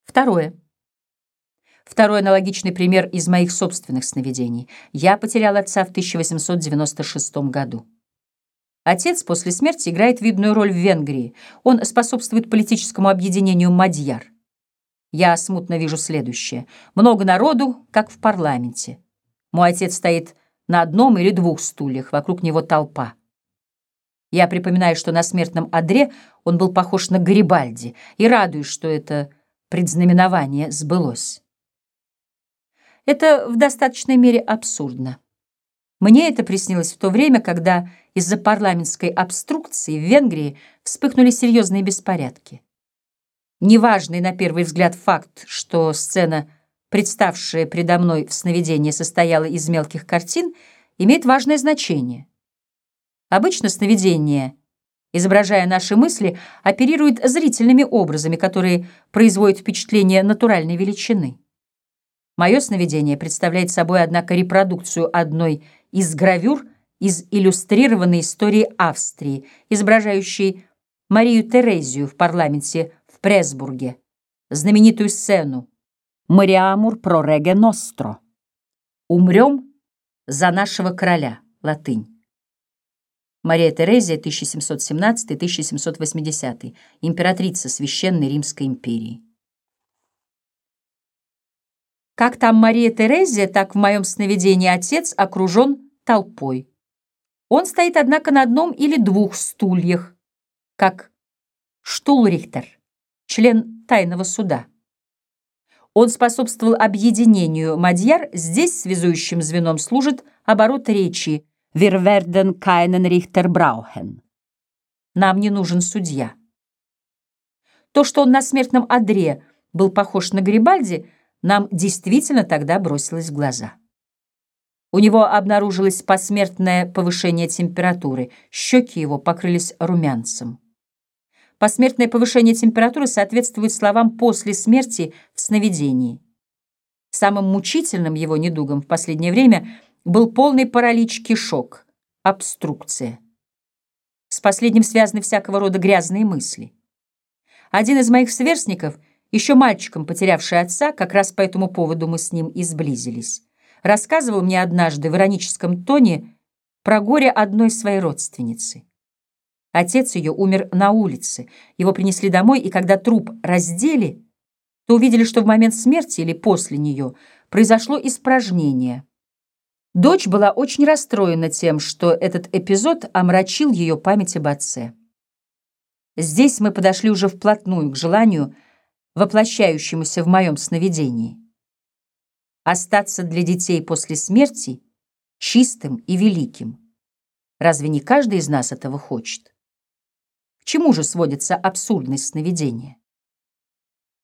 Второе. Второй аналогичный пример из моих собственных сновидений. Я потерял отца в 1896 году. Отец после смерти играет видную роль в Венгрии. Он способствует политическому объединению мадьяр. Я смутно вижу следующее. Много народу, как в парламенте. Мой отец стоит на одном или двух стульях, вокруг него толпа. Я припоминаю, что на смертном одре он был похож на Гарибальди, и радуюсь, что это предзнаменование сбылось. Это в достаточной мере абсурдно. Мне это приснилось в то время, когда из-за парламентской обструкции в Венгрии вспыхнули серьезные беспорядки. Неважный на первый взгляд факт, что сцена, представшая предо мной в сновидении, состояла из мелких картин, имеет важное значение. Обычно сновидение, изображая наши мысли, оперирует зрительными образами, которые производят впечатление натуральной величины. Мое сновидение представляет собой, однако, репродукцию одной из гравюр из иллюстрированной истории Австрии, изображающей Марию Терезию в парламенте в Пресбурге, знаменитую сцену «Moriamur pro rege nostro» «Умрем за нашего короля», латынь. Мария Терезия, 1717-1780, императрица Священной Римской империи. Как там Мария Терезия, так в моем сновидении отец окружен толпой. Он стоит, однако, на одном или двух стульях, как штулрихтер, член тайного суда. Он способствовал объединению мадьяр, здесь связующим звеном служит оборот речи «Wir werden keinen Richter brauchen». Нам не нужен судья. То, что он на смертном одре был похож на Гарибальди, нам действительно тогда бросилось в глаза. У него обнаружилось посмертное повышение температуры, щеки его покрылись румянцем. Посмертное повышение температуры соответствует словам «после смерти» в сновидении. Самым мучительным его недугом в последнее время был полный паралич кишок, обструкция. С последним связаны всякого рода грязные мысли. Один из моих сверстников, еще мальчиком потерявший отца, как раз по этому поводу мы с ним и сблизились, рассказывал мне однажды в ироническом тоне про горе одной своей родственницы. Отец ее умер на улице, его принесли домой, и когда труп раздели, то увидели, что в момент смерти или после нее произошло испражнение. Дочь была очень расстроена тем, что этот эпизод омрачил ее память об отце. Здесь мы подошли уже вплотную к желанию, воплощающемуся в моем сновидении. Остаться для детей после смерти чистым и великим. Разве не каждый из нас этого хочет? К чему же сводится абсурдность сновидения?